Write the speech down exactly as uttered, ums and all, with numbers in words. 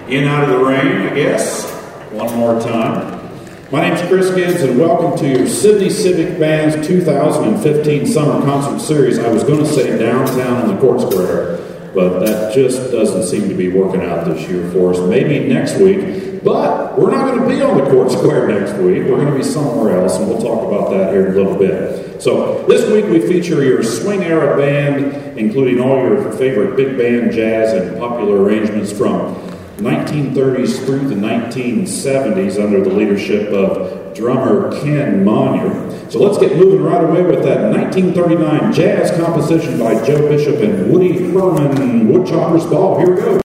In out of the rain, I guess. One more time. My name's Chris Gibbs, and welcome to your Sidney Civic Band's two thousand fifteen Summer Concert Series. I was going to say downtown on the Court Square, but that just doesn't seem to be working out this year for us. Maybe next week, but we're not going to be on the Court Square next week. We're going to be somewhere else, and we'll talk about that here in a little bit. So this week we feature your swing era band, including all your favorite big band, jazz, and popular arrangements from nineteen thirties through the nineteen seventies under the leadership of drummer Ken Monyer. So let's get moving right away with that nineteen thirty-nine jazz composition by Joe Bishop and Woody Herman, Woodchopper's Ball. Here we go.